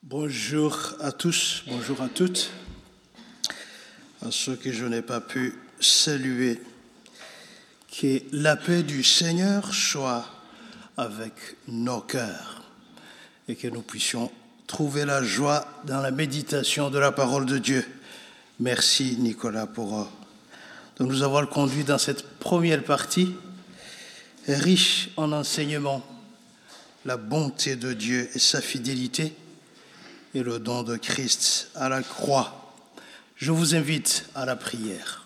Bonjour à tous, bonjour à toutes, à ceux que je n'ai pas pu saluer. Que la paix du Seigneur soit avec nos cœurs et que nous puissions trouver la joie dans la méditation de la parole de Dieu. Merci Nicolas de nous avoir conduits dans cette première partie, riche en enseignements, la bonté de Dieu et sa fidélité, et le don de Christ à la croix. Je vous invite à la prière.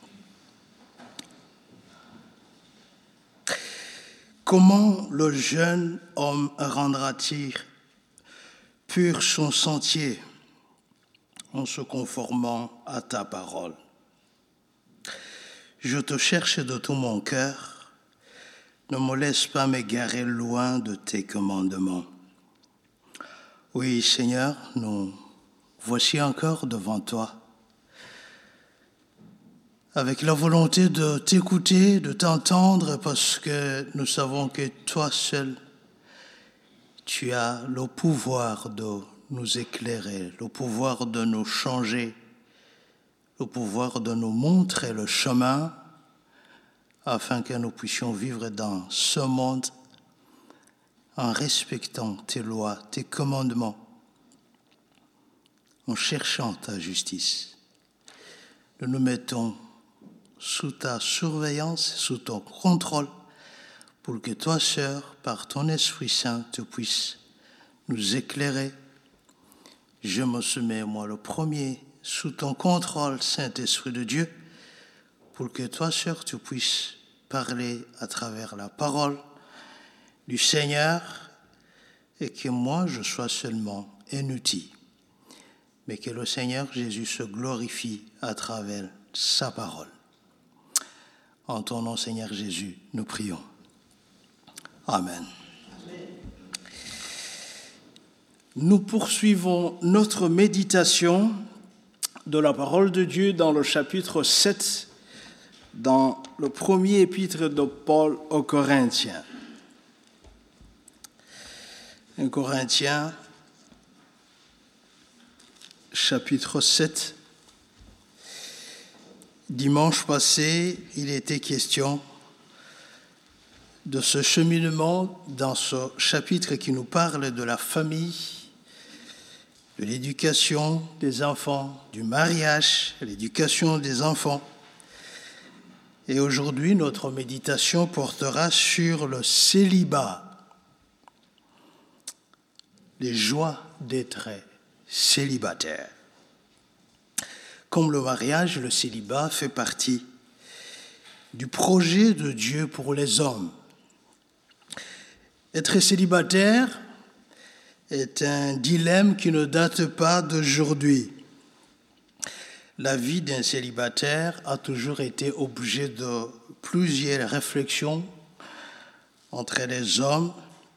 Comment le jeune homme rendra-t-il pur son sentier en se conformant à ta parole? Je te cherche de tout mon cœur, ne me laisse pas m'égarer loin de tes commandements. Oui, Seigneur, nous voici encore devant toi, avec la volonté de t'écouter, de t'entendre, parce que nous savons que toi seul, tu as le pouvoir de nous éclairer, le pouvoir de nous changer, le pouvoir de nous montrer le chemin, afin que nous puissions vivre dans ce monde en respectant tes lois, tes commandements, en cherchant ta justice. Nous nous mettons sous ta surveillance, sous ton contrôle, pour que toi, Sœur, par ton Esprit Saint, tu puisses nous éclairer. Je me soumets, moi, le premier, sous ton contrôle, Saint-Esprit de Dieu, pour que toi, Sœur, tu puisses parler à travers la parole du Seigneur, et que moi je sois seulement un outil, mais que le Seigneur Jésus se glorifie à travers sa parole. En ton nom, Seigneur Jésus, nous prions. Amen. Nous poursuivons notre méditation de la parole de Dieu dans le chapitre 7, dans le premier épître de Paul aux Corinthiens. 1 Corinthiens, chapitre 7. Dimanche passé, il était question de ce cheminement dans ce chapitre qui nous parle de la famille, de l'éducation des enfants, du mariage, l'éducation des enfants. Et aujourd'hui, notre méditation portera sur le célibat. Les joies d'être célibataire. Comme le mariage, le célibat fait partie du projet de Dieu pour les hommes. Être célibataire est un dilemme qui ne date pas d'aujourd'hui. La vie d'un célibataire a toujours été objet de plusieurs réflexions entre les hommes.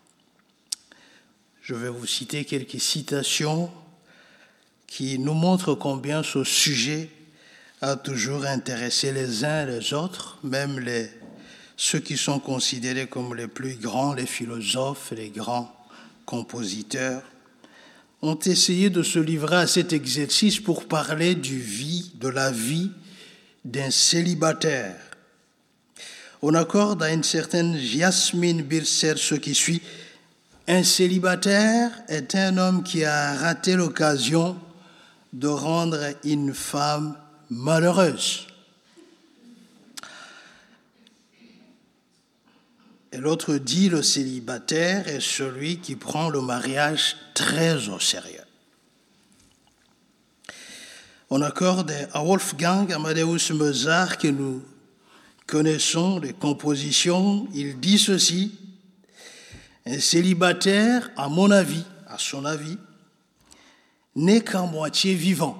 Je vais vous citer quelques citations qui nous montrent combien ce sujet a toujours intéressé les uns et les autres, même ceux qui sont considérés comme les plus grands, les philosophes, les grands compositeurs, ont essayé de se livrer à cet exercice pour parler de la vie d'un célibataire. On accorde à une certaine Jasmine Birser ce qui suit. Un célibataire est un homme qui a raté l'occasion de rendre une femme malheureuse. Et l'autre dit, le célibataire est celui qui prend le mariage très au sérieux. On accorde à Wolfgang Amadeus Mozart, que nous connaissons les compositions, il dit ceci. Un célibataire, à son avis, n'est qu'à moitié vivant.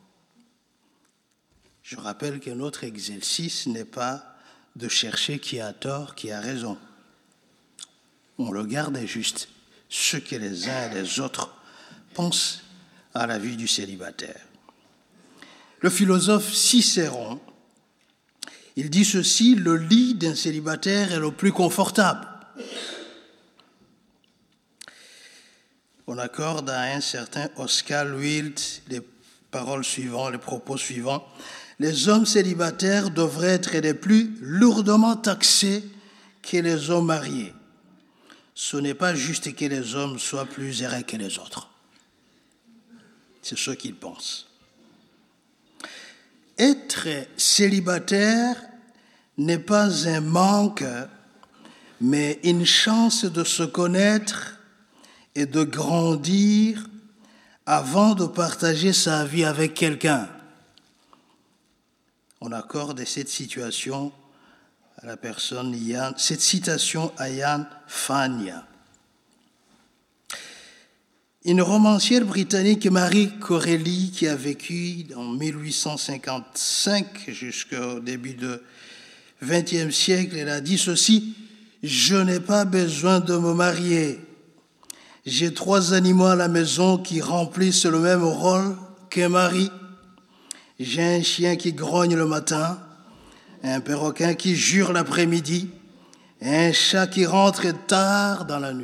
Je rappelle que notre exercice n'est pas de chercher qui a tort, qui a raison. On regarde juste ce que les uns et les autres pensent à la vie du célibataire. Le philosophe Cicéron, il dit ceci, le lit d'un célibataire est le plus confortable. On accorde à un certain Oscar Wilde les propos suivants. Les hommes célibataires devraient être les plus lourdement taxés que les hommes mariés. Ce n'est pas juste que les hommes soient plus errés que les autres. C'est ce qu'ils pensent. Être célibataire n'est pas un manque, mais une chance de se connaître et de grandir avant de partager sa vie avec quelqu'un. On accorde cette situation à la personne cette citation à Yann Fania. Une romancière britannique, Marie Corelli, qui a vécu en 1855 jusqu'au début du XXe siècle, elle a dit ceci: « Je n'ai pas besoin de me marier. J'ai 3 animaux à la maison qui remplissent le même rôle qu'un mari. J'ai un chien qui grogne le matin, un perroquet qui jure l'après-midi, et un chat qui rentre tard dans la nuit. »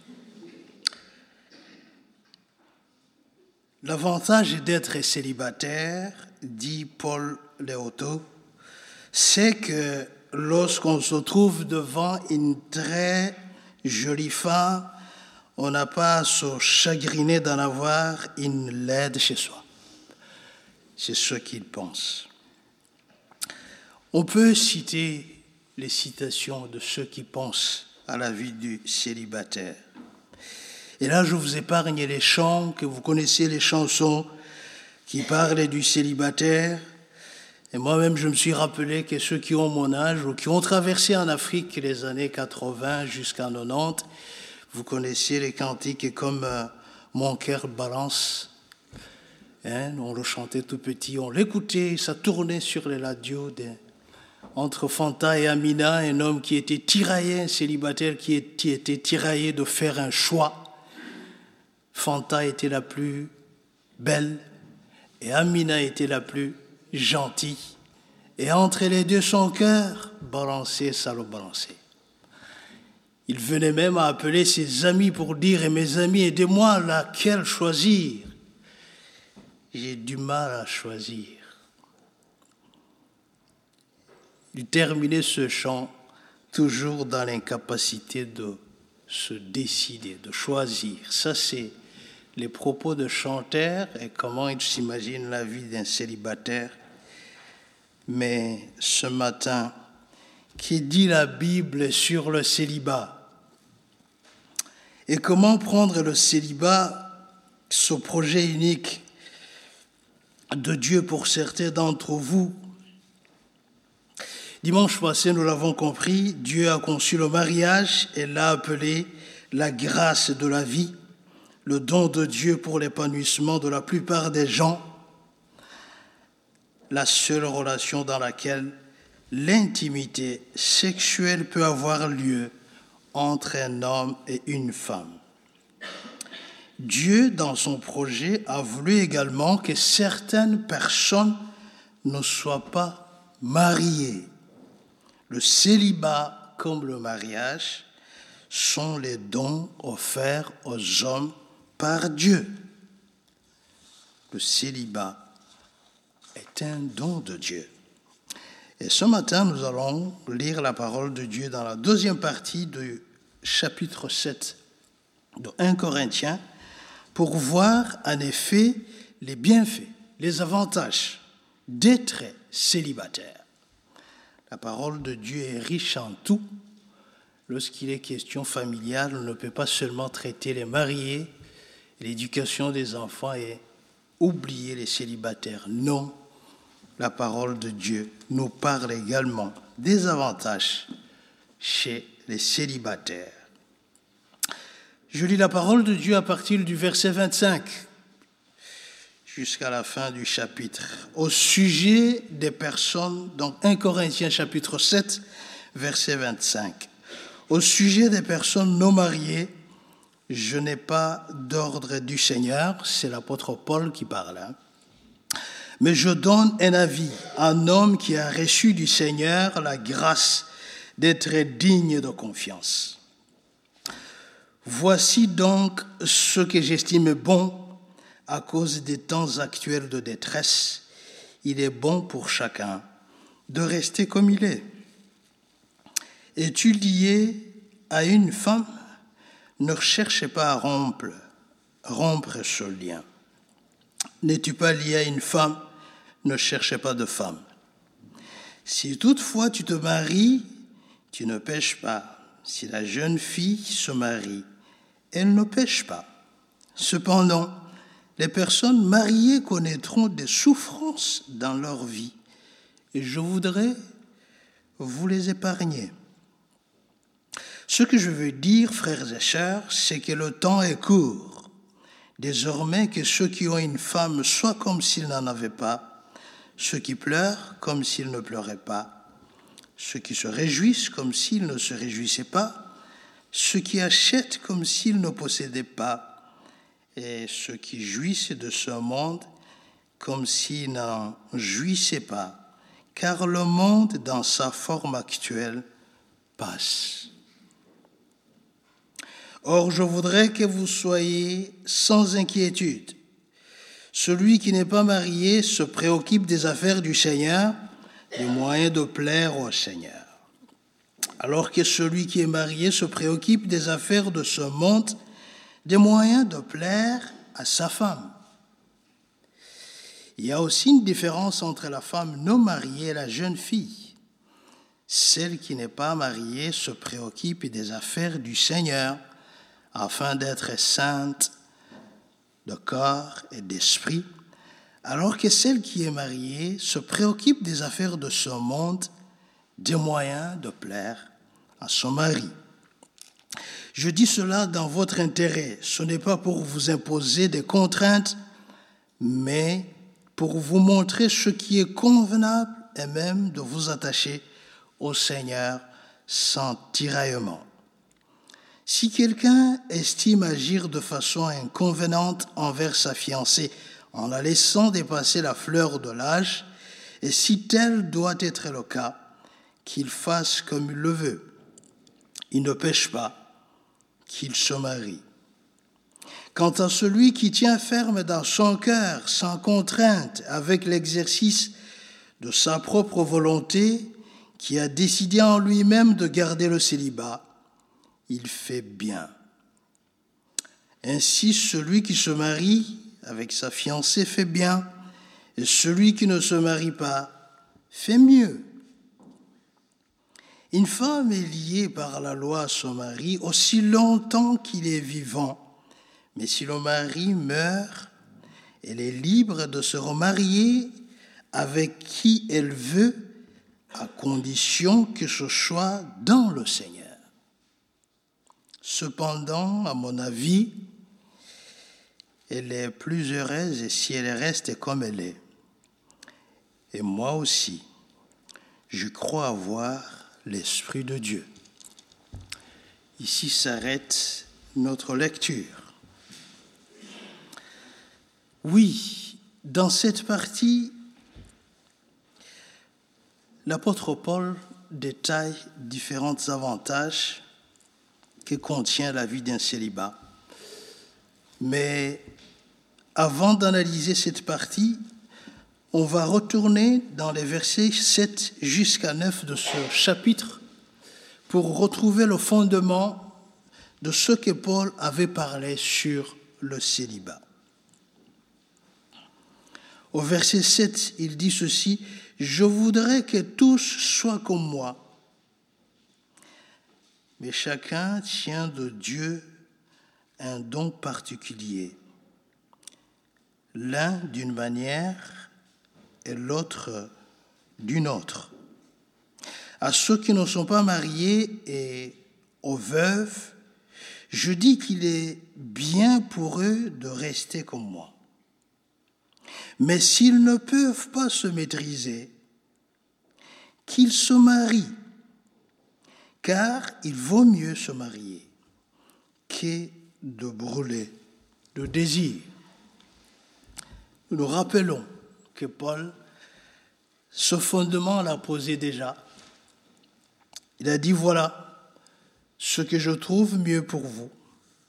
L'avantage d'être célibataire, dit Paul Léoto, c'est que lorsqu'on se trouve devant une très jolie femme, on n'a pas à se chagriner d'en avoir une laide chez soi. C'est ce qu'il pense. On peut citer les citations de ceux qui pensent à la vie du célibataire. Et là, je vous épargne les chants, que vous connaissez, les chansons qui parlent du célibataire. Et moi-même, je me suis rappelé que ceux qui ont mon âge ou qui ont traversé en Afrique les années 80 jusqu'à 90, vous connaissez les cantiques comme « Mon cœur balance ». On le chantait tout petit, on l'écoutait, ça tournait sur les radios entre Fanta et Amina, un homme qui était tiraillé, un célibataire qui était tiraillé de faire un choix. Fanta était la plus belle et Amina était la plus gentille. Et entre les deux, son cœur balançait, ça le balançait. Il venait même à appeler ses amis pour dire « Et mes amis, aidez-moi, laquelle choisir ?» J'ai du mal à choisir. Il terminait ce chant toujours dans l'incapacité de se décider, de choisir. Ça, c'est les propos de chanteur et comment il s'imagine la vie d'un célibataire. Mais ce matin, qui dit la Bible sur le célibat? Et comment prendre le célibat, ce projet unique de Dieu pour certains d'entre vous? Dimanche passé, nous l'avons compris, Dieu a conçu le mariage et l'a appelé la grâce de la vie, le don de Dieu pour l'épanouissement de la plupart des gens, la seule relation dans laquelle l'intimité sexuelle peut avoir lieu entre un homme et une femme. Dieu, dans son projet, a voulu également que certaines personnes ne soient pas mariées. Le célibat comme le mariage sont les dons offerts aux hommes par Dieu. Le célibat est un don de Dieu. Et ce matin, nous allons lire la parole de Dieu dans la deuxième partie du chapitre 7 de 1 Corinthiens pour voir en effet les bienfaits, les avantages d'être célibataire. La parole de Dieu est riche en tout. Lorsqu'il est question familiale, on ne peut pas seulement traiter les mariés, l'éducation des enfants et oublier les célibataires. Non, la parole de Dieu nous parle également des avantages chez les célibataires. Je lis la parole de Dieu à partir du verset 25 jusqu'à la fin du chapitre. Au sujet des personnes, donc 1 Corinthiens chapitre 7, verset 25. Au sujet des personnes non mariées, je n'ai pas d'ordre du Seigneur, c'est l'apôtre Paul qui parle, mais je donne un avis à un homme qui a reçu du Seigneur la grâce d'être digne de confiance. Voici donc ce que j'estime bon à cause des temps actuels de détresse. Il est bon pour chacun de rester comme il est. Es-tu lié à une femme? Ne cherchez pas à rompre ce lien. N'es-tu pas lié à une femme? Ne cherchez pas de femme. Si toutefois tu te maries, tu ne pèches pas. Si la jeune fille se marie, elle ne pèche pas. Cependant, les personnes mariées connaîtront des souffrances dans leur vie et je voudrais vous les épargner. Ce que je veux dire, frères et sœurs, c'est que le temps est court. Désormais, que ceux qui ont une femme soient comme s'ils n'en avaient pas, ceux qui pleurent comme s'ils ne pleuraient pas, ceux qui se réjouissent comme s'ils ne se réjouissaient pas, ceux qui achètent comme s'ils ne possédaient pas, et ceux qui jouissent de ce monde comme s'ils n'en jouissaient pas, car le monde, dans sa forme actuelle, passe. Or, je voudrais que vous soyez sans inquiétude. Celui qui n'est pas marié se préoccupe des affaires du Seigneur, des moyens de plaire au Seigneur. Alors que celui qui est marié se préoccupe des affaires de ce monde, des moyens de plaire à sa femme. Il y a aussi une différence entre la femme non mariée et la jeune fille. Celle qui n'est pas mariée se préoccupe des affaires du Seigneur afin d'être sainte de corps et d'esprit, alors que celle qui est mariée se préoccupe des affaires de ce monde, des moyens de plaire à son mari. Je dis cela dans votre intérêt. Ce n'est pas pour vous imposer des contraintes, mais pour vous montrer ce qui est convenable et même de vous attacher au Seigneur sans tiraillement. Si quelqu'un estime agir de façon inconvenante envers sa fiancée en la laissant dépasser la fleur de l'âge, et si tel doit être le cas, qu'il fasse comme il le veut. Il ne pêche pas, qu'il se marie. Quant à celui qui tient ferme dans son cœur, sans contrainte, avec l'exercice de sa propre volonté, qui a décidé en lui-même de garder le célibat, il fait bien. Ainsi, celui qui se marie avec sa fiancée fait bien, et celui qui ne se marie pas fait mieux. Une femme est liée par la loi à son mari aussi longtemps qu'il est vivant, mais si le mari meurt, elle est libre de se remarier avec qui elle veut, à condition que ce soit dans le Seigneur. Cependant, à mon avis, elle est plus heureuse si elle reste comme elle est. Et moi aussi, je crois avoir l'Esprit de Dieu. Ici s'arrête notre lecture. Oui, dans cette partie, l'apôtre Paul détaille différents avantages que contient la vie d'un célibat. Mais avant d'analyser cette partie, on va retourner dans les versets 7 jusqu'à 9 de ce chapitre pour retrouver le fondement de ce que Paul avait parlé sur le célibat. Au verset 7, il dit ceci: « Je voudrais que tous soient comme moi. » Mais chacun tient de Dieu un don particulier, l'un d'une manière et l'autre d'une autre. À ceux qui ne sont pas mariés et aux veuves, je dis qu'il est bien pour eux de rester comme moi. Mais s'ils ne peuvent pas se maîtriser, qu'ils se marient, car il vaut mieux se marier que de brûler de désir. Nous nous rappelons que Paul, ce fondement l'a posé déjà. Il a dit, voilà ce que je trouve mieux pour vous.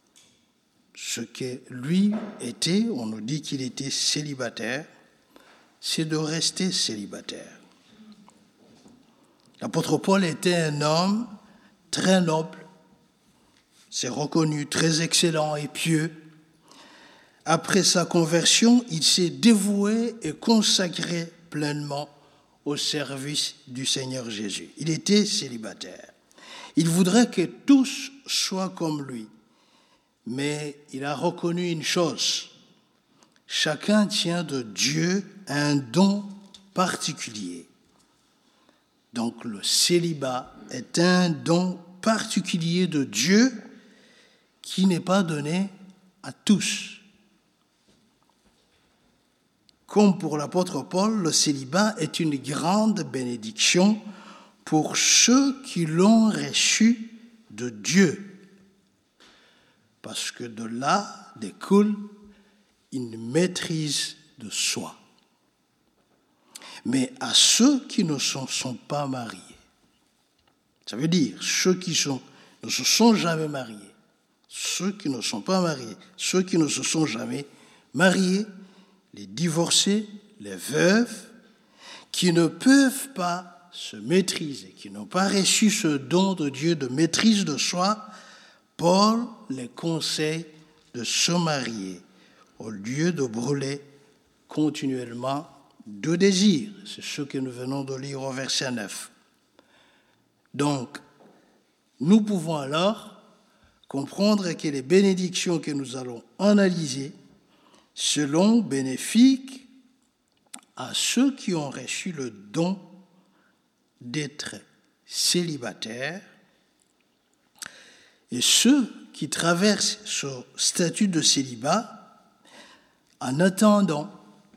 ce que lui était, on nous dit qu'il était célibataire, c'est de rester célibataire. L'apôtre Paul était un homme très noble, c'est reconnu, très excellent et pieux. Après sa conversion, il s'est dévoué et consacré pleinement au service du Seigneur Jésus. Il était célibataire. Il voudrait que tous soient comme lui. Mais il a reconnu une chose. Chacun tient de Dieu un don particulier. Donc le célibat est un don particulier de Dieu qui n'est pas donné à tous. Comme pour l'apôtre Paul, le célibat est une grande bénédiction pour ceux qui l'ont reçu de Dieu. Parce que de là découle une maîtrise de soi. Mais à ceux qui ne sont pas mariés, ça veut dire ceux qui ne se sont jamais mariés, ceux qui ne sont pas mariés, ceux qui ne se sont jamais mariés, les divorcés, les veuves, qui ne peuvent pas se maîtriser, qui n'ont pas reçu ce don de Dieu de maîtrise de soi, Paul les conseille de se marier au lieu de brûler continuellement de désirs. C'est ce que nous venons de lire au verset 9. Donc, nous pouvons alors comprendre que les bénédictions que nous allons analyser seront bénéfiques à ceux qui ont reçu le don d'être célibataires et ceux qui traversent ce statut de célibat en attendant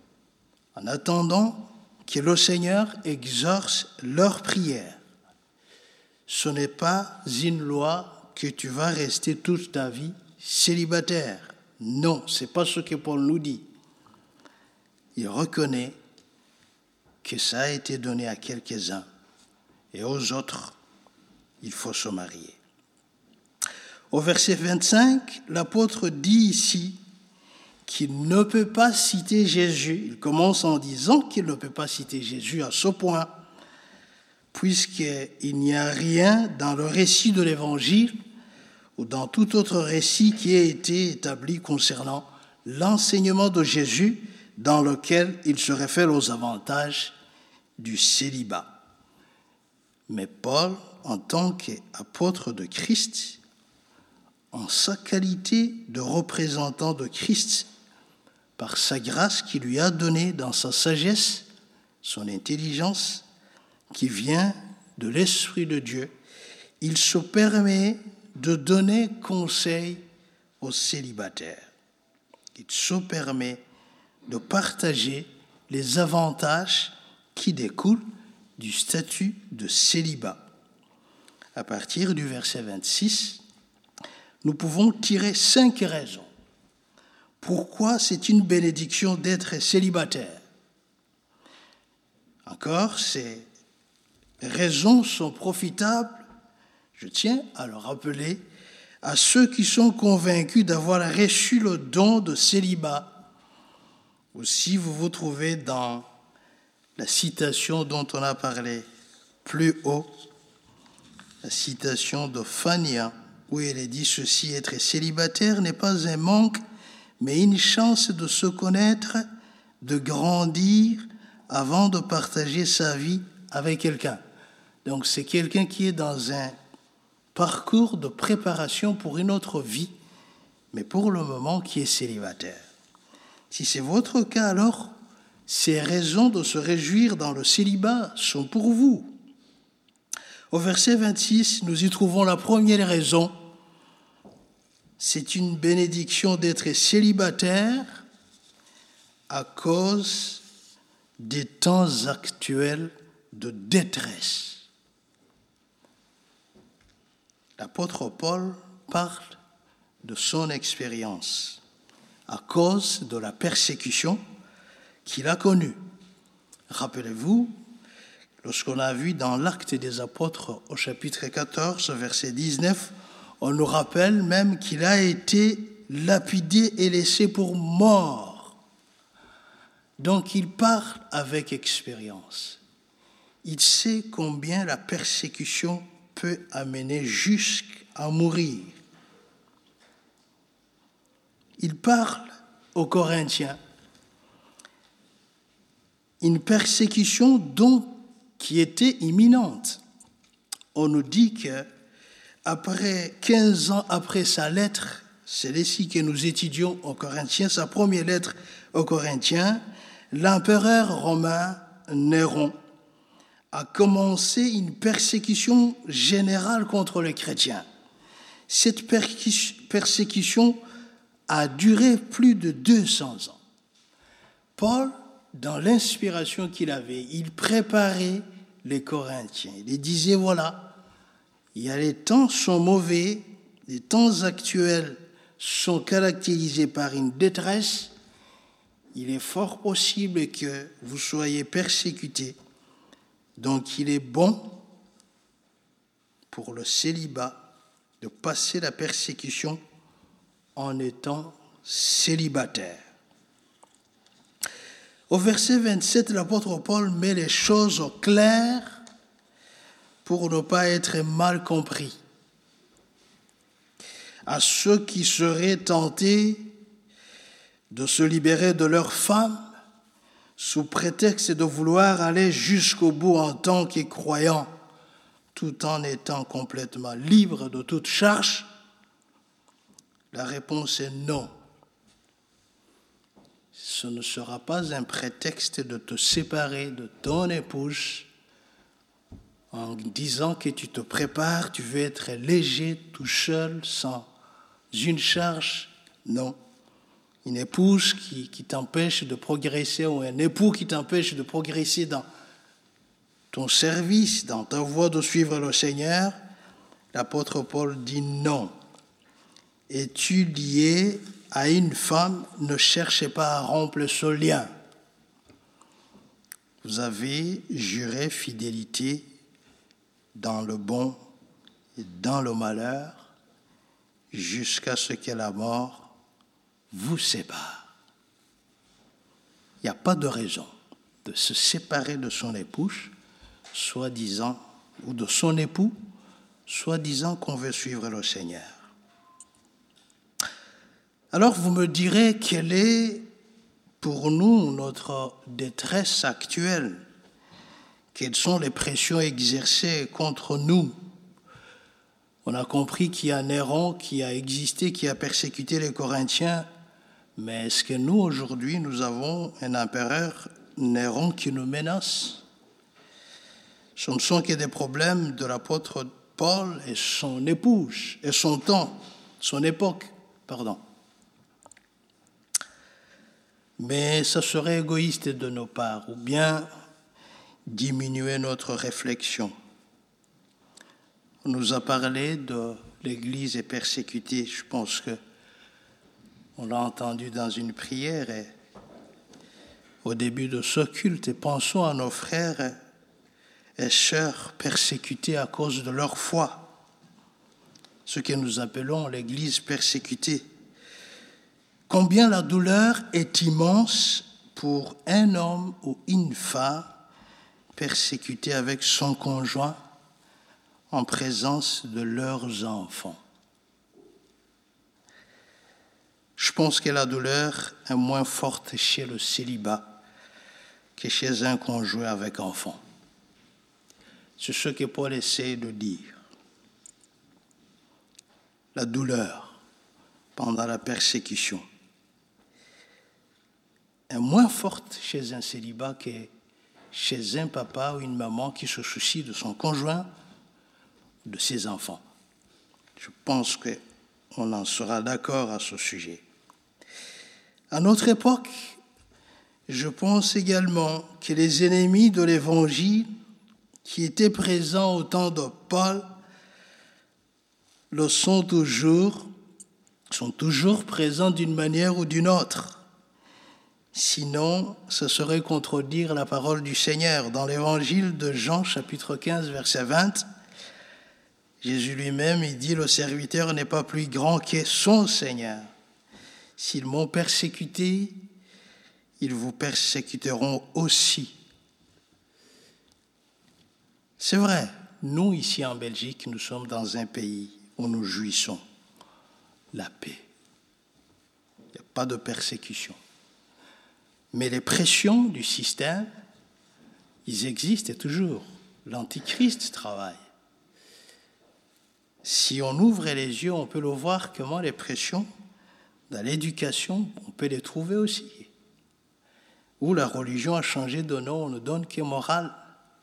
que le Seigneur exauce leurs prières. Ce n'est pas une loi que tu vas rester toute ta vie célibataire. Non, ce n'est pas ce que Paul nous dit. Il reconnaît que ça a été donné à quelques-uns et aux autres, il faut se marier. Au verset 25, l'apôtre dit ici qu'il ne peut pas citer Jésus. Il commence en disant qu'il ne peut pas citer Jésus à ce point, puisqu'il n'y a rien dans le récit de l'Évangile ou dans tout autre récit qui ait été établi concernant l'enseignement de Jésus dans lequel il se réfère aux avantages du célibat. Mais Paul, en tant qu'apôtre de Christ, en sa qualité de représentant de Christ, par sa grâce qui lui a donnée dans sa sagesse, son intelligence, qui vient de l'Esprit de Dieu, il se permet de donner conseil aux célibataires. Il se permet de partager les avantages qui découlent du statut de célibat. À partir du verset 26, nous pouvons tirer 5 raisons. Pourquoi c'est une bénédiction d'être célibataire? Encore, ces raisons sont profitables, je tiens à le rappeler, à ceux qui sont convaincus d'avoir reçu le don de célibat. Ou si vous vous trouvez dans la citation dont on a parlé plus haut, la citation de Fania, où elle est dit ceci: être célibataire n'est pas un manque, mais une chance de se connaître, de grandir avant de partager sa vie avec quelqu'un. Donc c'est quelqu'un qui est dans un parcours de préparation pour une autre vie, mais pour le moment qui est célibataire. Si c'est votre cas, alors ces raisons de se réjouir dans le célibat sont pour vous. Au verset 26, nous y trouvons la première raison. C'est une bénédiction d'être célibataire à cause des temps actuels de détresse. L'apôtre Paul parle de son expérience à cause de la persécution qu'il a connue. Rappelez-vous, lorsqu'on a vu dans l'Acte des Apôtres au chapitre 14, verset 19, on nous rappelle même qu'il a été lapidés et laissés pour morts. Donc il parle avec expérience. Il sait combien la persécution peut amener jusqu'à mourir. Il parle aux Corinthiens. Une persécution qui était imminente. On nous dit que après 15 ans après sa lettre, c'est ici que nous étudions aux Corinthiens, sa première lettre aux Corinthiens, l'empereur romain Néron a commencé une persécution générale contre les chrétiens. Cette persécution a duré plus de 200 ans. Paul, dans l'inspiration qu'il avait, il préparait les Corinthiens. Il disait, voilà, les temps sont mauvais, les temps actuels sont caractérisés par une détresse. Il est fort possible que vous soyez persécutés. Donc il est bon pour le célibat de passer la persécution en étant célibataire. Au verset 27, l'apôtre Paul met les choses au clair pour ne pas être mal compris. À ceux qui seraient tentés de se libérer de leurs femmes sous prétexte de vouloir aller jusqu'au bout en tant que croyants, tout en étant complètement libres de toute charge, la réponse est non. Ce ne sera pas un prétexte de te séparer de ton épouse en disant que tu te prépares, tu veux être léger, tout seul, sans une charge. Non. Une épouse qui t'empêche de progresser ou un époux qui t'empêche de progresser dans ton service, dans ta voie de suivre le Seigneur, l'apôtre Paul dit non. Es-tu lié à une femme, ne cherchez pas à rompre ce lien. Vous avez juré fidélité dans le bon et dans le malheur, jusqu'à ce que la mort vous sépare. Il n'y a pas de raison de se séparer de son épouse, soi-disant, ou de son époux, soi-disant qu'on veut suivre le Seigneur. Alors vous me direz quelle est pour nous notre détresse actuelle. Quelles sont les pressions exercées contre nous? On a compris qu'il y a Néron qui a existé, qui a persécuté les Corinthiens, mais est-ce que nous, aujourd'hui, nous avons un empereur Néron qui nous menace? Ce ne sont que des problèmes de l'apôtre Paul et son épouse, et son temps, son époque, pardon. Mais ça serait égoïste de nos parts, ou bien diminuer notre réflexion. On nous a parlé de l'Église est persécutée. Je pense qu'on l'a entendu dans une prière au début de ce culte. Et pensons à nos frères et sœurs persécutés à cause de leur foi, ce que nous appelons l'Église persécutée. Combien la douleur est immense pour un homme ou une femme persécuté avec son conjoint en présence de leurs enfants. Je pense que la douleur est moins forte chez le célibat que chez un conjoint avec enfant. C'est ce que Paul essaie de dire. La douleur pendant la persécution est moins forte chez un célibat que chez un papa ou une maman qui se soucie de son conjoint, de ses enfants. Je pense qu'on en sera d'accord à ce sujet. À notre époque, je pense également que les ennemis de l'Évangile qui étaient présents au temps de Paul le sont toujours présents d'une manière ou d'une autre. Sinon, ce serait contredire la parole du Seigneur. Dans l'Évangile de Jean, chapitre 15, verset 20, Jésus lui-même, il dit, le serviteur n'est pas plus grand que son Seigneur. S'ils m'ont persécuté, ils vous persécuteront aussi. C'est vrai, nous ici en Belgique, nous sommes dans un pays où nous jouissons la paix. Il n'y a pas de persécution. Mais les pressions du système, ils existent toujours. L'Antichrist travaille. Si on ouvre les yeux, on peut le voir comment les pressions dans l'éducation, on peut les trouver aussi. Où la religion a changé de nom, on ne donne que morale.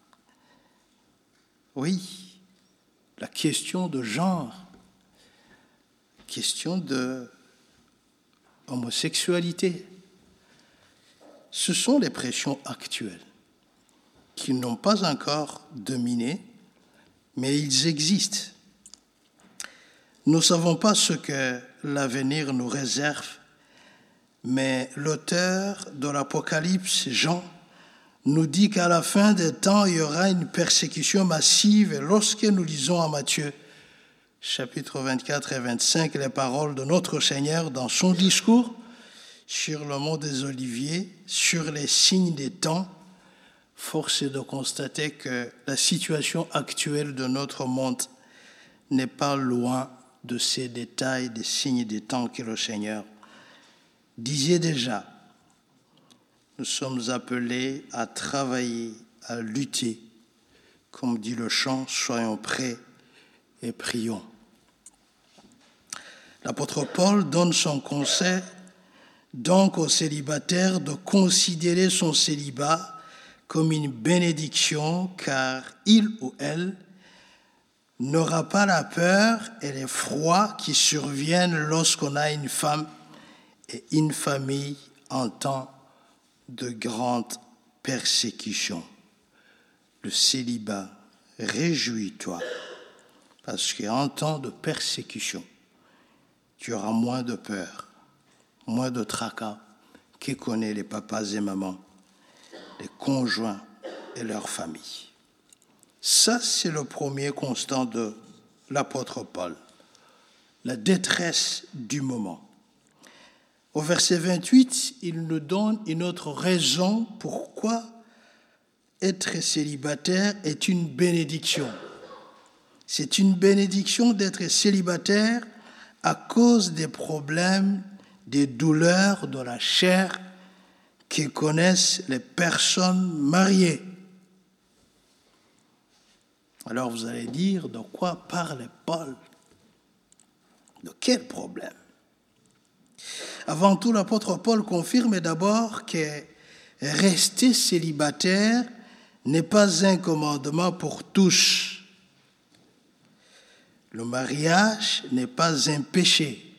Oui, la question de genre, question de homosexualité, ce sont les pressions actuelles qui n'ont pas encore dominé, mais ils existent. Nous ne savons pas ce que l'avenir nous réserve, mais l'auteur de l'Apocalypse, Jean, nous dit qu'à la fin des temps, il y aura une persécution massive. Et lorsque nous lisons en Matthieu, chapitre 24 et 25, les paroles de notre Seigneur dans son discours sur le mont des Oliviers, sur les signes des temps, force est de constater que la situation actuelle de notre monde n'est pas loin de ces détails, des signes des temps que le Seigneur disait déjà. Nous sommes appelés à travailler, à lutter. Comme dit le chant, soyons prêts et prions. L'apôtre Paul donne son conseil donc aux célibataires de considérer son célibat comme une bénédiction, car il ou elle n'aura pas la peur et l'effroi qui surviennent lorsqu'on a une femme et une famille en temps de grande persécution. Le célibat, réjouis-toi, parce qu'en temps de persécution, tu auras moins de peur, moins de tracas que connaissent les papas et mamans, les conjoints et leurs familles. Ça, c'est le premier constat de l'apôtre Paul, la détresse du moment. Au verset 28, il nous donne une autre raison pourquoi être célibataire est une bénédiction. C'est une bénédiction d'être célibataire à cause des problèmes, des douleurs de la chair que connaissent les personnes mariées. Alors vous allez dire, de quoi parle Paul? De quel problème? Avant tout, l'apôtre Paul confirme d'abord que rester célibataire n'est pas un commandement pour tous. Le mariage n'est pas un péché.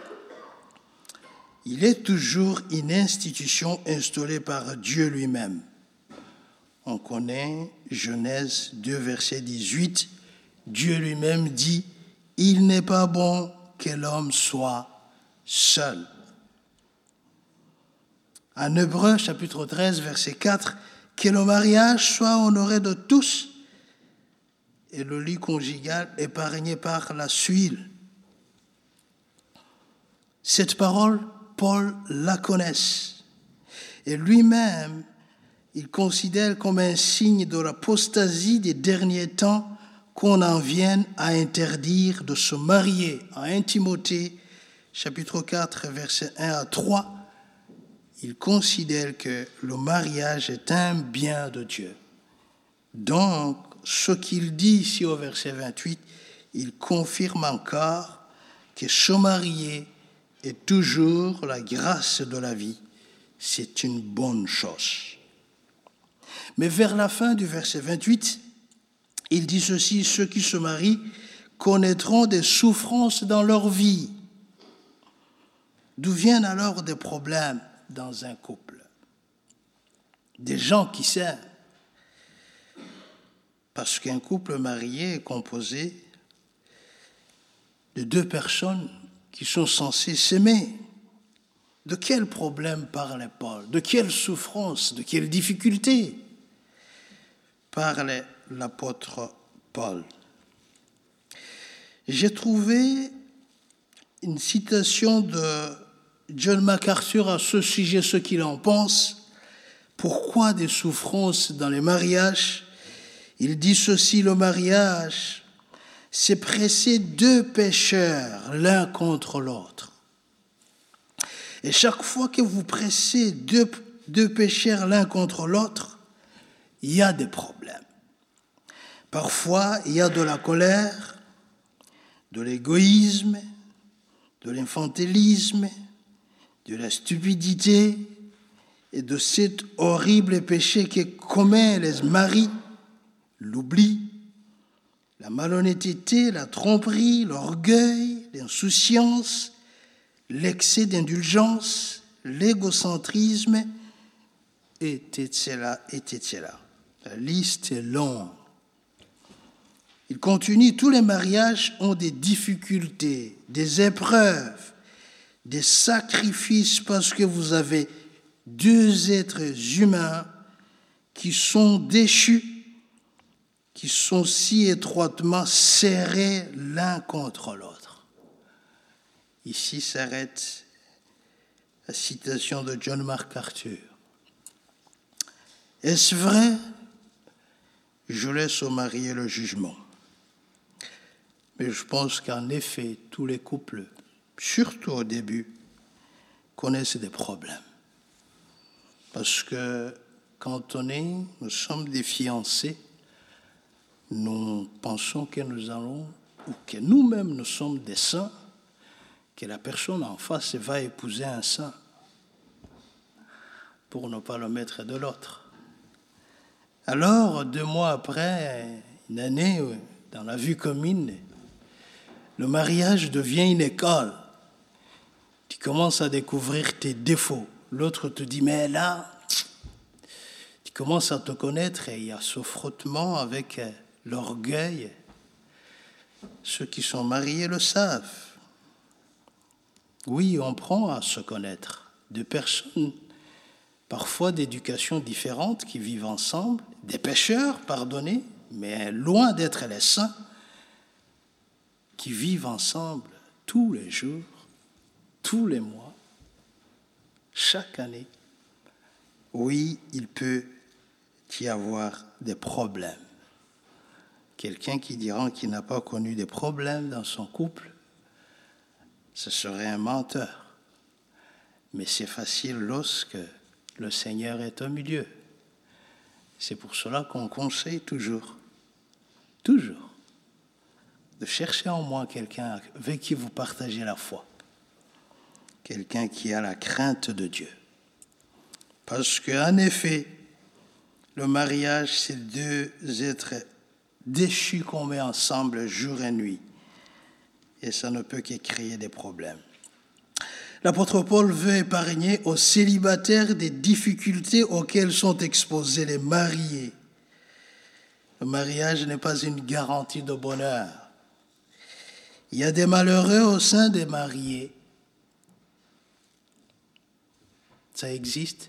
Il est toujours une institution instaurée par Dieu lui-même. On connaît Genèse 2, verset 18. Dieu lui-même dit, « Il n'est pas bon que l'homme soit seul. » En Hébreux, chapitre 13, verset 4, « Que le mariage soit honoré de tous et le lit conjugal épargné par la suile. » Cette parole, Paul la connaît. Et lui-même, il considère comme un signe de l'apostasie des derniers temps qu'on en vienne à interdire de se marier. En 1 Timothée, chapitre 4, versets 1 à 3, il considère que le mariage est un bien de Dieu. Donc, ce qu'il dit ici au verset 28, il confirme encore que se marier est toujours la grâce de la vie. C'est une bonne chose. Mais vers la fin du verset 28, il dit ceci, « Ceux qui se marient connaîtront des souffrances dans leur vie. » D'où viennent alors des problèmes dans un couple? Des gens qui s'aiment. Parce qu'un couple marié est composé de deux personnes qui sont censées s'aimer. De quel problème parlait Paul? De quelle souffrance? De quelle difficulté parlait l'apôtre Paul? J'ai trouvé une citation de John MacArthur à ce sujet ce qu'il en pense. Pourquoi des souffrances dans les mariages? Il dit ceci: le mariage, c'est presser deux pécheurs l'un contre l'autre. Et chaque fois que vous pressez deux pécheurs l'un contre l'autre, il y a des problèmes. Parfois, il y a de la colère, de l'égoïsme, de l'infantilisme, de la stupidité et de cet horrible péché que commet les maris, l'oubli, la malhonnêteté, la tromperie, l'orgueil, l'insouciance, l'excès d'indulgence, l'égocentrisme, etc., etc. La liste est longue. Il continue, tous les mariages ont des difficultés, des épreuves, des sacrifices parce que vous avez deux êtres humains qui sont déchus, qui sont si étroitement serrés l'un contre l'autre. Ici s'arrête la citation de John MacArthur. Est-ce vrai? Je laisse aux mariés le jugement. Mais je pense qu'en effet, tous les couples, surtout au début, connaissent des problèmes. Parce que quand nous sommes des fiancés, nous pensons que nous allons, ou que nous-mêmes nous sommes des saints, que la personne en face va épouser un saint pour ne pas le mettre de l'autre. Alors, 2 mois après, une année, dans la vie commune, le mariage devient une école. Tu commences à découvrir tes défauts. L'autre te dit, mais là, tu commences à te connaître et il y a ce frottement avec l'orgueil. Ceux qui sont mariés le savent. Oui, on prend à se connaître. Deux personnes, parfois d'éducation différente, qui vivent ensemble, des pécheurs, pardonnez, mais loin d'être les saints, qui vivent ensemble tous les jours, tous les mois, chaque année. Oui, il peut y avoir des problèmes. Quelqu'un qui dira qu'il n'a pas connu des problèmes dans son couple, ce serait un menteur. Mais c'est facile lorsque le Seigneur est au milieu. C'est pour cela qu'on conseille toujours, de chercher en moi quelqu'un avec qui vous partagez la foi. Quelqu'un qui a la crainte de Dieu. Parce qu'en effet, le mariage, c'est deux êtres déchus qu'on met ensemble jour et nuit. Et ça ne peut que créer des problèmes. L'apôtre Paul veut épargner aux célibataires des difficultés auxquelles sont exposés les mariés. Le mariage n'est pas une garantie de bonheur. Il y a des malheureux au sein des mariés. Ça existe.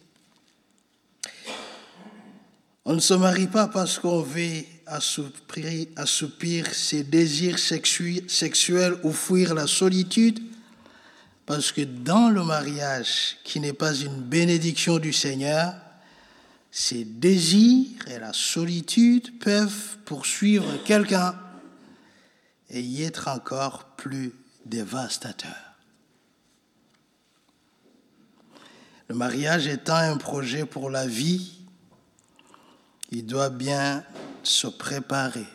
On ne se marie pas parce qu'on veut assoupir ses désirs sexuels ou fuir la solitude, parce que dans le mariage, qui n'est pas une bénédiction du Seigneur, ces désirs et la solitude peuvent poursuivre quelqu'un et y être encore plus dévastateurs. Le mariage étant un projet pour la vie, il doit bien se préparer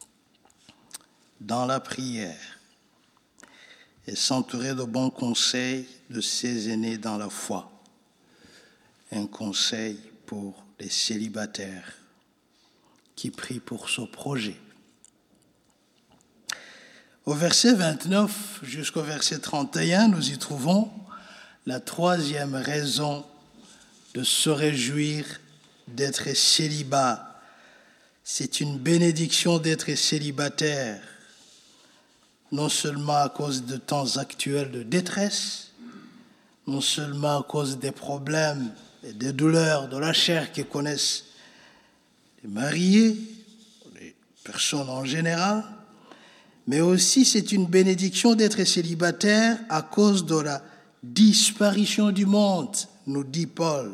dans la prière et s'entourer de bons conseils de ses aînés dans la foi. Un conseil pour les célibataires qui prient pour ce projet. Au verset 29 jusqu'au verset 31, nous y trouvons la troisième raison de se réjouir d'être célibat. C'est une bénédiction d'être célibataire, non seulement à cause de temps actuels de détresse, non seulement à cause des problèmes et des douleurs de la chair que connaissent les mariés, les personnes en général, mais aussi c'est une bénédiction d'être célibataire à cause de la disparition du monde, nous dit Paul.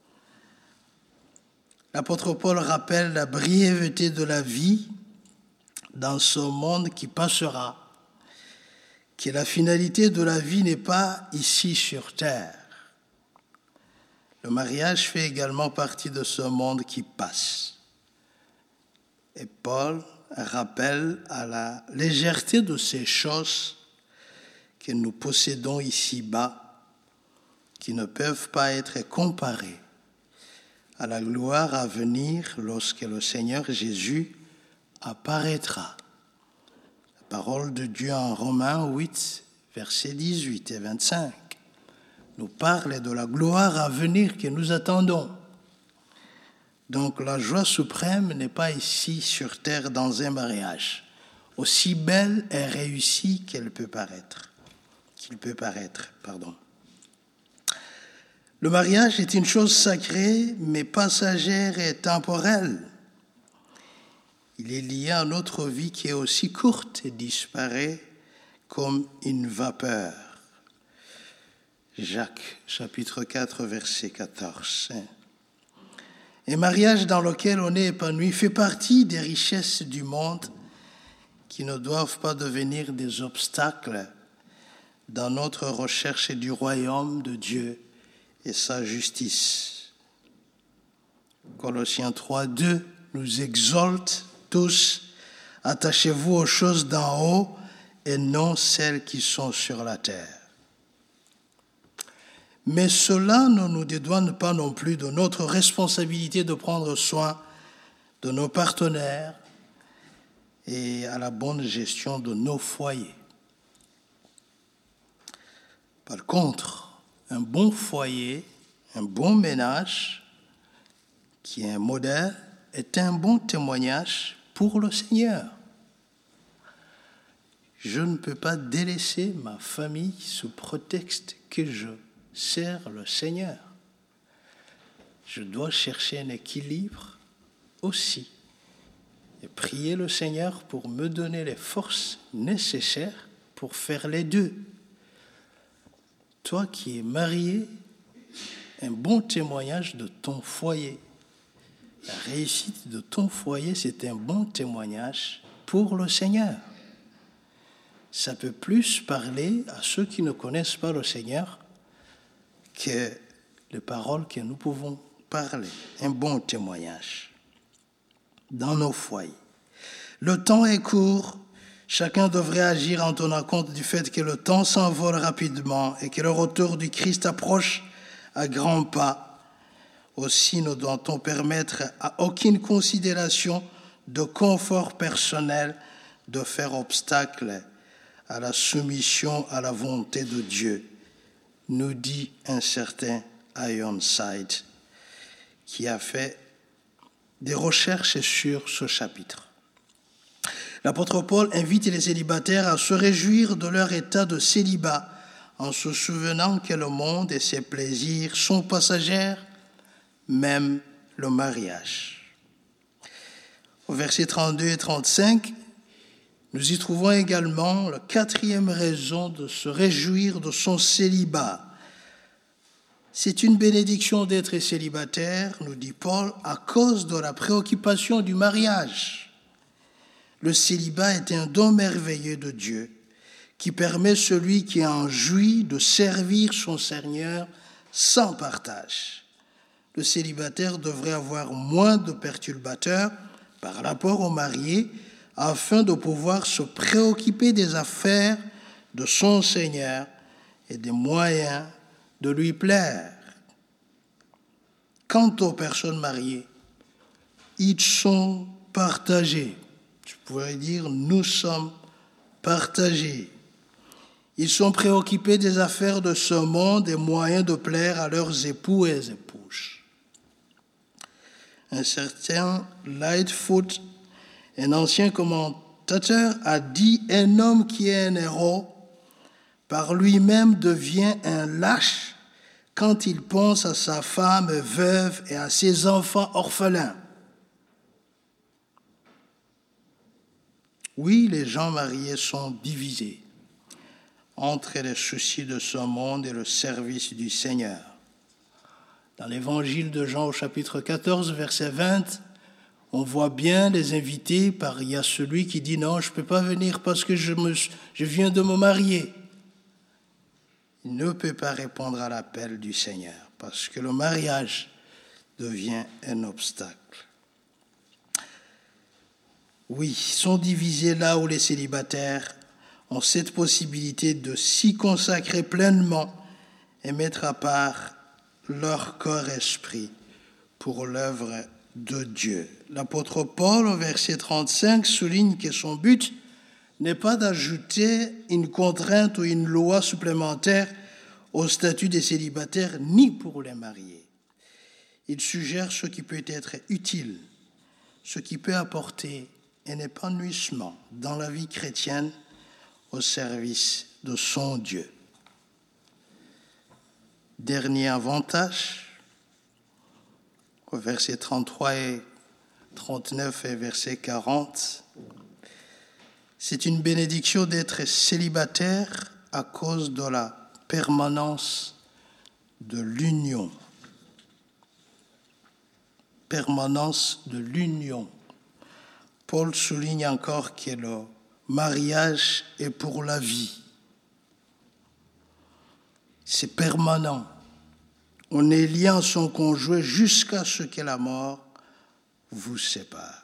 L'apôtre Paul rappelle la brièveté de la vie dans ce monde qui passera, que la finalité de la vie n'est pas ici sur terre. Le mariage fait également partie de ce monde qui passe. Et Paul rappelle à la légèreté de ces choses que nous possédons ici-bas, qui ne peuvent pas être comparées à la gloire à venir lorsque le Seigneur Jésus apparaîtra. La parole de Dieu en Romains 8, versets 18 et 25, nous parle de la gloire à venir que nous attendons. Donc la joie suprême n'est pas ici sur terre dans un mariage, aussi belle et réussie qu'il peut paraître. Le mariage est une chose sacrée, mais passagère et temporelle. Il est lié à notre vie qui est aussi courte et disparaît comme une vapeur. Jacques, chapitre 4, verset 14. Un mariage dans lequel on est épanoui fait partie des richesses du monde qui ne doivent pas devenir des obstacles dans notre recherche du royaume de Dieu et sa justice. Colossiens 3, 2 nous exhorte tous, attachez-vous aux choses d'en haut et non celles qui sont sur la terre. Mais cela ne nous dédouane pas non plus de notre responsabilité de prendre soin de nos partenaires et à la bonne gestion de nos foyers. Par contre, un bon foyer, un bon ménage, qui est un modèle, est un bon témoignage pour le Seigneur. Je ne peux pas délaisser ma famille sous prétexte que je sers le Seigneur. Je dois chercher un équilibre aussi et prier le Seigneur pour me donner les forces nécessaires pour faire les deux. Toi qui es marié, un bon témoignage de ton foyer. La réussite de ton foyer, c'est un bon témoignage pour le Seigneur. Ça peut plus parler à ceux qui ne connaissent pas le Seigneur que les paroles que nous pouvons parler. Un bon témoignage dans nos foyers. Le temps est court. Chacun devrait agir en tenant compte du fait que le temps s'envole rapidement et que le retour du Christ approche à grands pas. Aussi ne doit-on permettre à aucune considération de confort personnel de faire obstacle à la soumission à la volonté de Dieu, nous dit un certain Ironside, qui a fait des recherches sur ce chapitre. L'apôtre Paul invite les célibataires à se réjouir de leur état de célibat en se souvenant que le monde et ses plaisirs sont passagers, même le mariage. Au verset 32 et 35, nous y trouvons également la quatrième raison de se réjouir de son célibat. C'est une bénédiction d'être célibataire, nous dit Paul, à cause de la préoccupation du mariage. Le célibat est un don merveilleux de Dieu qui permet celui qui en jouit de servir son Seigneur sans partage. Le célibataire devrait avoir moins de perturbateurs par rapport au marié afin de pouvoir se préoccuper des affaires de son Seigneur et des moyens de lui plaire. Quant aux personnes mariées, ils sont partagés. Je pourrais dire, nous sommes partagés. Ils sont préoccupés des affaires de ce monde et moyens de plaire à leurs époux et épouses. Un certain Lightfoot, un ancien commentateur, a dit « Un homme qui est un héros, par lui-même devient un lâche quand il pense à sa femme veuve et à ses enfants orphelins. » Oui, les gens mariés sont divisés. entre les soucis de ce monde et le service du Seigneur. Dans l'évangile de Jean au chapitre 14, verset 20, on voit bien les invités, il y a celui qui dit « Non, je ne peux pas venir parce que je viens de me marier ». Il ne peut pas répondre à l'appel du Seigneur parce que le mariage devient un obstacle. Oui, sont divisés là où les célibataires ont cette possibilité de s'y consacrer pleinement et mettre à part leur corps-esprit pour l'œuvre de Dieu. L'apôtre Paul, au verset 35, souligne que son but n'est pas d'ajouter une contrainte ou une loi supplémentaire au statut des célibataires, ni pour les mariés. Il suggère ce qui peut être utile, ce qui peut apporter un épanouissement dans la vie chrétienne au service de son Dieu. Dernier avantage, au verset 33 et 39 et verset 40, c'est une bénédiction d'être célibataire à cause de la permanence de l'union. Permanence de l'union. Paul souligne encore que le mariage est pour la vie. C'est permanent. On est lié à son conjoint jusqu'à ce que la mort vous sépare.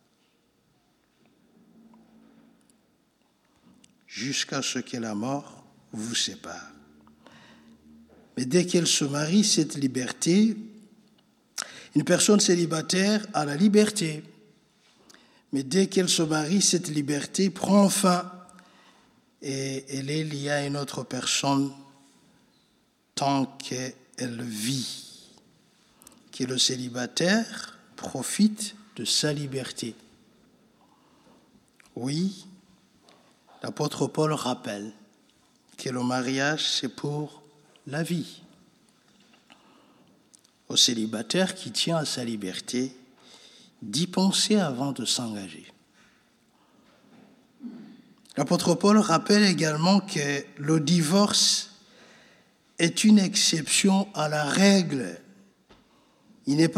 Jusqu'à ce que la mort vous sépare. Mais dès qu'elle se marie, cette liberté, une personne célibataire a la liberté. Mais dès qu'elle se marie, cette liberté prend fin et elle est liée à une autre personne tant qu'elle vit. Que le célibataire profite de sa liberté. Oui, l'apôtre Paul rappelle que le mariage, c'est pour la vie. Au célibataire qui tient à sa liberté, d'y penser avant de s'engager. L'apôtre Paul rappelle également que le divorce est une exception à la règle. Il n'est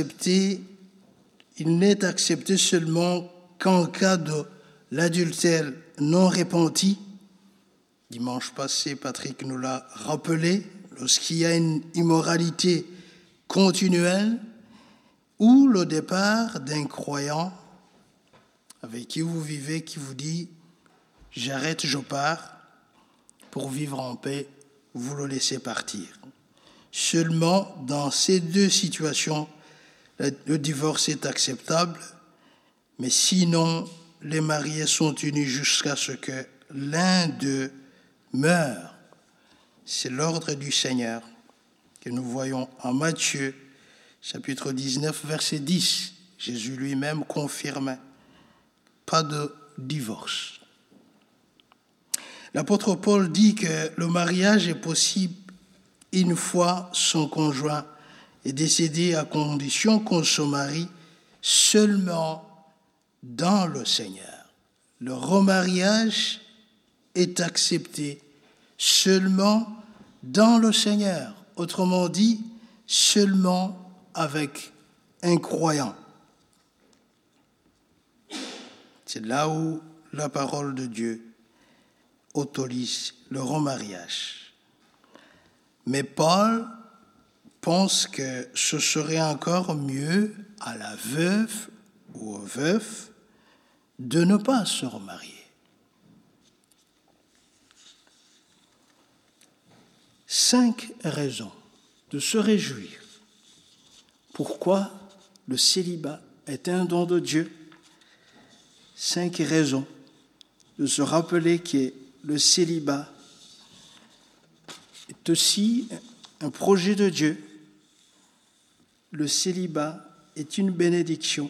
accepté seulement qu'en cas de l'adultère non repenti. Dimanche passé, Patrick nous l'a rappelé, lorsqu'il y a une immoralité continuelle, ou le départ d'un croyant avec qui vous vivez, qui vous dit « j'arrête, je pars » pour vivre en paix, vous le laissez partir. Seulement dans ces deux situations, le divorce est acceptable, mais sinon, les mariés sont unis jusqu'à ce que l'un d'eux meure. C'est l'ordre du Seigneur que nous voyons en Matthieu, chapitre 19, verset 10, Jésus lui-même confirme pas de divorce. L'apôtre Paul dit que le mariage est possible une fois son conjoint est décédé, à condition qu'on se marie seulement dans le Seigneur. Le remariage est accepté seulement dans le Seigneur. Autrement dit, seulement avec un croyant. C'est là où la parole de Dieu autorise le remariage. Mais Paul pense que ce serait encore mieux à la veuve ou au veuf de ne pas se remarier. 5 raisons de se réjouir. Pourquoi le célibat est un don de Dieu? 5 raisons de se rappeler que le célibat est aussi un projet de Dieu. Le célibat est une bénédiction.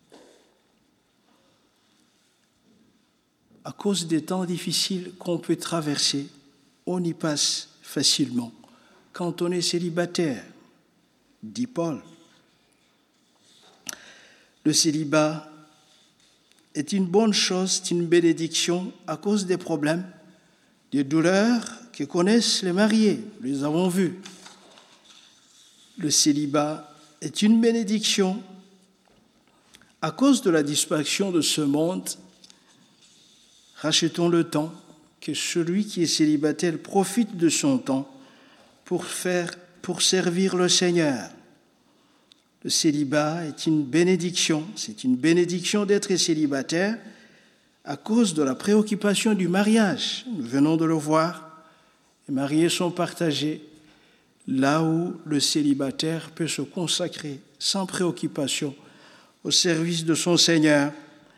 À cause des temps difficiles qu'on peut traverser, on y passe facilement quand on est célibataire, dit Paul. Le célibat est une bonne chose, c'est une bénédiction à cause des problèmes des douleurs que connaissent les mariés, nous les avons vus. Le célibat est une bénédiction. À cause de la distraction de ce monde, rachetons le temps, que celui qui est célibataire profite de son temps pour servir le Seigneur. Le célibat est une bénédiction. C'est une bénédiction d'être célibataire à cause de la préoccupation du mariage. Nous venons de le voir. Les mariés sont partagés là où le célibataire peut se consacrer sans préoccupation au service de son Seigneur.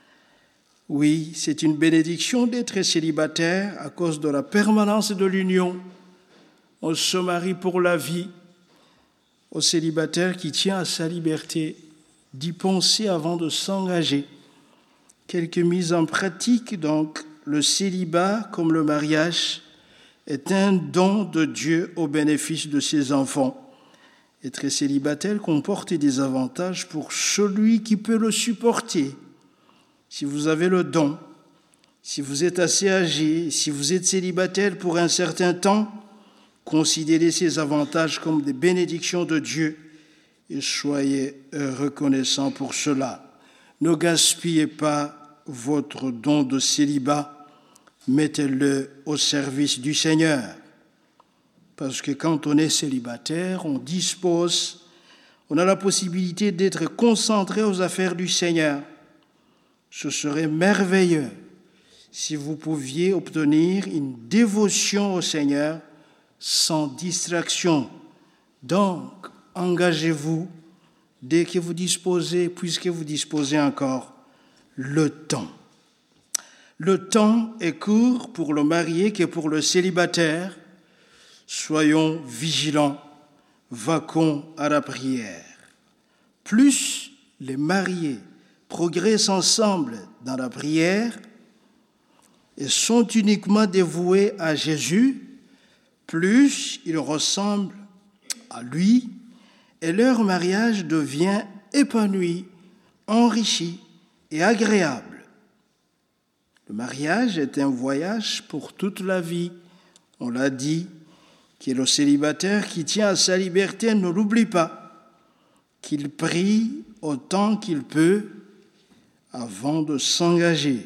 Oui, c'est une bénédiction d'être célibataire à cause de la permanence de l'union. On se marie pour la vie. Au célibataire qui tient à sa liberté d'y penser avant de s'engager. Quelques mises en pratique, donc, le célibat, comme le mariage, est un don de Dieu au bénéfice de ses enfants. Être célibataire comporte des avantages pour celui qui peut le supporter. Si vous avez le don, si vous êtes assez âgé, si vous êtes célibataire pour un certain temps, considérez ces avantages comme des bénédictions de Dieu et soyez reconnaissants pour cela. Ne gaspillez pas votre don de célibat, mettez-le au service du Seigneur. Parce que quand on est célibataire, on a la possibilité d'être concentré aux affaires du Seigneur. Ce serait merveilleux si vous pouviez obtenir une dévotion au Seigneur sans distraction. Donc, engagez-vous dès que vous disposez, puisque vous disposez encore le temps. Le temps est court pour le marié que pour le célibataire. Soyons vigilants, vaquons à la prière. Plus les mariés progressent ensemble dans la prière et sont uniquement dévoués à Jésus, plus ils ressemblent à lui et leur mariage devient épanoui, enrichi et agréable. Le mariage est un voyage pour toute la vie. On l'a dit, que le célibataire qui tient à sa liberté ne l'oublie pas, qu'il prie autant qu'il peut avant de s'engager.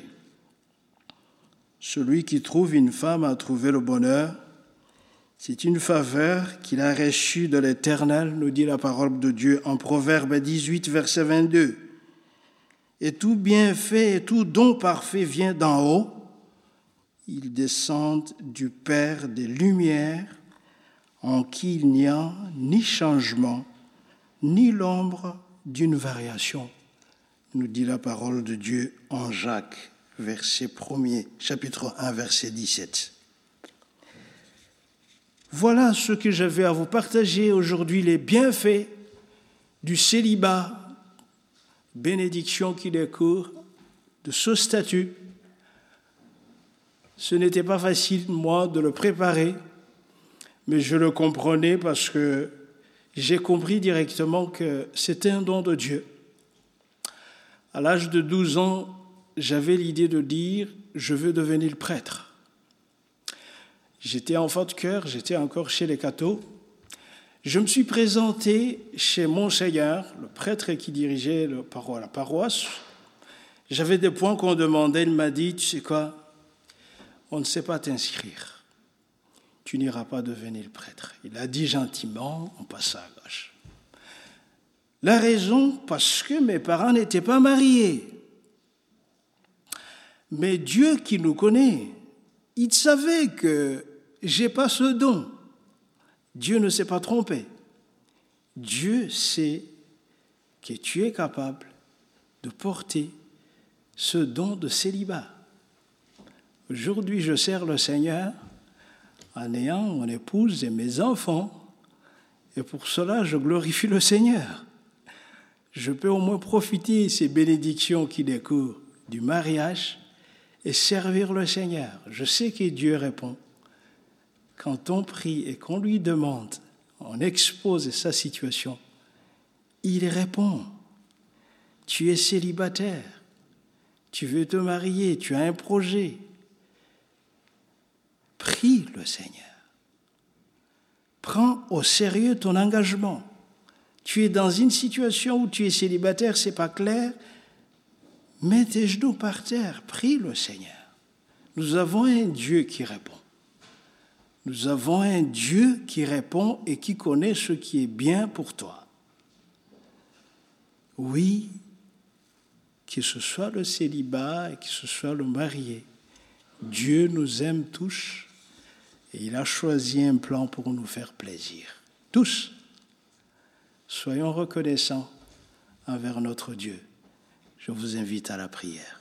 Celui qui trouve une femme a trouvé le bonheur. C'est une faveur qu'il a reçue de l'Éternel, nous dit la parole de Dieu en Proverbe 18, verset 22. Et tout bienfait et tout don parfait vient d'en haut. Ils descendent du Père des Lumières, en qui il n'y a ni changement, ni l'ombre d'une variation, nous dit la parole de Dieu en Jacques, chapitre 1, verset 17. Voilà ce que j'avais à vous partager aujourd'hui, les bienfaits du célibat, bénédiction qui découle de ce statut. Ce n'était pas facile, moi, de le préparer, mais je le comprenais parce que j'ai compris directement que c'était un don de Dieu. À l'âge de 12 ans, j'avais l'idée de dire « je veux devenir prêtre ». J'étais enfant de cœur, j'étais encore chez les cathos. Je me suis présenté chez Monseigneur, le prêtre qui dirigeait la paroisse. J'avais des points qu'on demandait, il m'a dit « tu sais quoi, on ne sait pas t'inscrire. Tu n'iras pas devenir prêtre. » Il a dit gentiment, on passa à gauche. La raison, parce que mes parents n'étaient pas mariés. Mais Dieu qui nous connaît, il savait que j'ai pas ce don. Dieu ne s'est pas trompé. Dieu sait que tu es capable de porter ce don de célibat. Aujourd'hui, je sers le Seigneur en ayant mon épouse et mes enfants, et pour cela, je glorifie le Seigneur. Je peux au moins profiter de ces bénédictions qui découlent du mariage et servir le Seigneur. Je sais que Dieu répond. Quand on prie et qu'on lui demande, on expose sa situation, il répond. Tu es célibataire, tu veux te marier, tu as un projet. prie le Seigneur. Prends au sérieux ton engagement. Tu es dans une situation où tu es célibataire, c'est pas clair. Mets tes genoux par terre, prie le Seigneur. Nous avons un Dieu qui répond. Nous avons un Dieu qui répond et qui connaît ce qui est bien pour toi. Oui, que ce soit le célibat et que ce soit le marié, Dieu nous aime tous et il a choisi un plan pour nous faire plaisir. Tous, soyons reconnaissants envers notre Dieu. Je vous invite à la prière.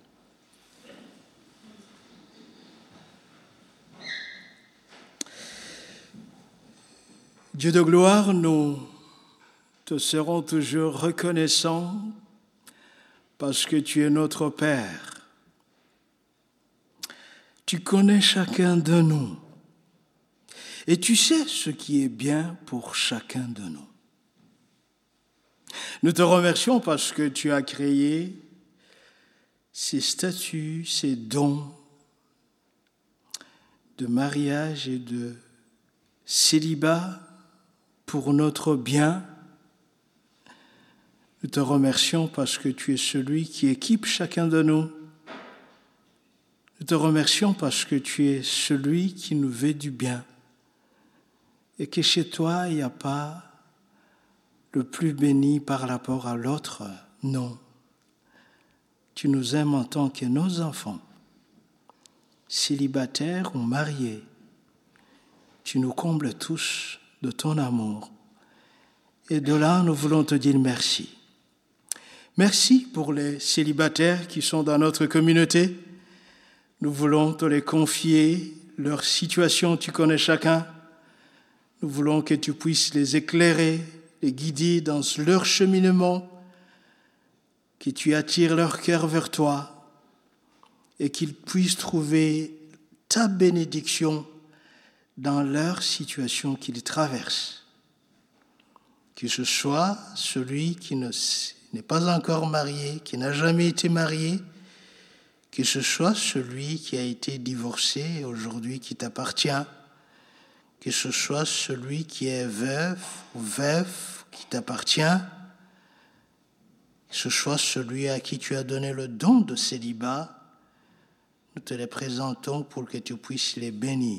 Dieu de gloire, nous te serons toujours reconnaissants parce que tu es notre Père. Tu connais chacun de nous et tu sais ce qui est bien pour chacun de nous. Nous te remercions parce que tu as créé ces statuts, ces dons de mariage et de célibat pour notre bien. Nous te remercions parce que tu es celui qui équipe chacun de nous. Nous te remercions parce que tu es celui qui nous veut du bien et que chez toi, il n'y a pas le plus béni par rapport à l'autre. Non. Tu nous aimes en tant que nos enfants, célibataires ou mariés. Tu nous combles tous de ton amour. Et de là, nous voulons te dire merci. Merci pour les célibataires qui sont dans notre communauté. Nous voulons te les confier, leur situation, tu connais chacun. Nous voulons que tu puisses les éclairer, les guider dans leur cheminement, que tu attires leur cœur vers toi et qu'ils puissent trouver ta bénédiction dans leur situation qu'ils traversent. Que ce soit celui qui n'est pas encore marié, qui n'a jamais été marié, que ce soit celui qui a été divorcé et aujourd'hui qui t'appartient, que ce soit celui qui est veuf ou veuf qui t'appartient, que ce soit celui à qui tu as donné le don de célibat, nous te les présentons pour que tu puisses les bénir.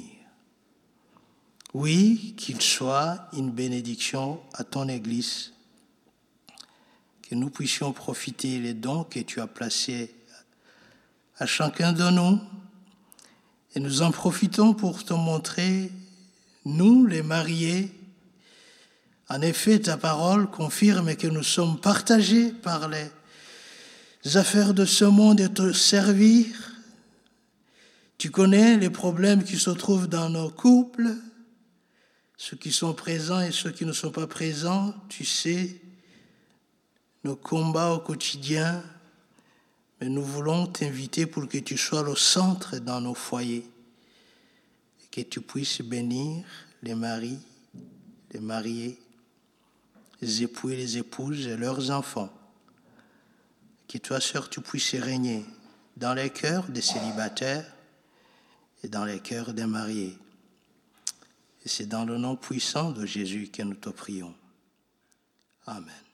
Oui, qu'il soit une bénédiction à ton Église, que nous puissions profiter des dons que tu as placés à chacun de nous, et nous en profitons pour te montrer, nous les mariés, en effet ta parole confirme que nous sommes partagés par les affaires de ce monde et te servir. Tu connais les problèmes qui se trouvent dans nos couples, ceux qui sont présents et ceux qui ne sont pas présents, tu sais, nos combats au quotidien, mais nous voulons t'inviter pour que tu sois le centre dans nos foyers et que tu puisses bénir les maris, les mariés, les époux et les épouses et leurs enfants. Que toi, sœur, tu puisses régner dans les cœurs des célibataires et dans les cœurs des mariés. Et c'est dans le nom puissant de Jésus que nous te prions. Amen.